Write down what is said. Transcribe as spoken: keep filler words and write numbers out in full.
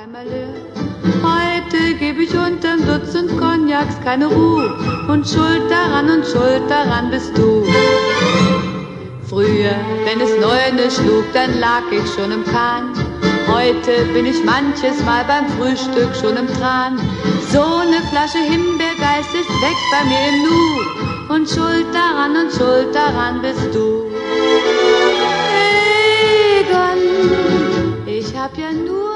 einmal leer. Heute geb ich unterm Dutzend Cognacs keine Ruhe. Und schuld daran und schuld daran bist du. Früher, wenn es neune schlug, dann lag ich schon im Kahn. Heute bin ich manches Mal beim Frühstück schon im Tran. So ne Flasche Himbeergeist ist weg bei mir im Nu. Und schuld daran und schuld daran bist du. Egon, ich hab ja nur